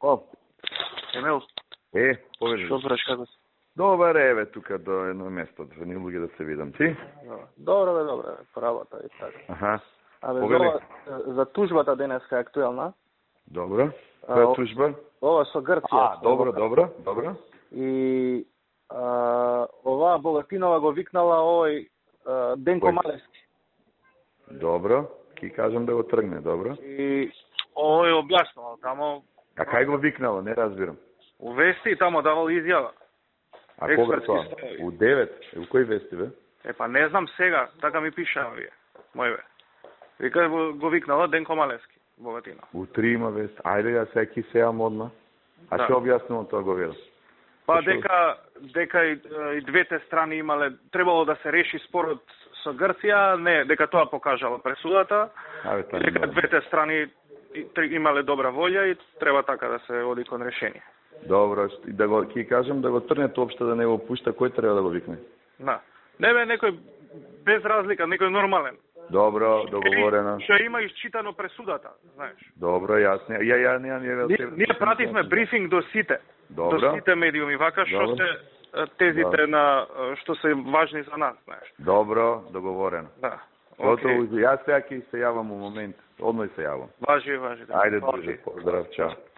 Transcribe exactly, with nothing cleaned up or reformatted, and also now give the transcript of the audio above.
О, Емил. Е, поведи. Што правиш, како си? Добар е, еве, тука до едно место, за ни луѓе да се видам. Ти? Добро, бе, добро, правата и така. Аха. Абе, Повели. за, за тужбата денеска е актуелна. Добро. Која тужба? Ова со Грција. А, добро, добро, добро. И а, оваа Богатинова го викнала овој а, Денко Кој? Малевски. Добро. Ки кажам да го тргне, добро. И овој објаснувал тамо. А кај го викнало, не разбирам. У вести таму давал изјава. А кога Експертски тоа? стави. У девет? У кој вести, бе? Е, па не знам сега, така ми пишаа вие. Мој бе. Вика го, го викнала Денко Малевски, Богатина. У три има вест. Ајде ја секи сеам одма. А Да. што објаснувам тоа го видам? Па Зашо? дека дека и, и двете страни имале требало да се реши спорот со Грција, не, дека тоа покажала пресудата. Абе, тоа не Дека може. двете страни и- тр- имале добра волја и треба така да се оди кон решение. Добро, и да го ќе кажам да го трнете општо да не го пушта, кој треба да го викне? Да. Не бе некој без разлика, некој нормален. Добро, договорено. Што има исчитано пресудата, знаеш. Добро, јасно. Ја ја не ја Ние, ние пративме брифинг до сите. Добро. До сите медиуми, вака што Добро. се е, тезите Добро. на е, што се важни за нас, знаеш. Добро, договорено. Да. Готово, Океј. јас сега ќе се јавам у момент. Одној се јавам. Важи, важи. Да. Ајде, Океј. друже, поздрав, чао.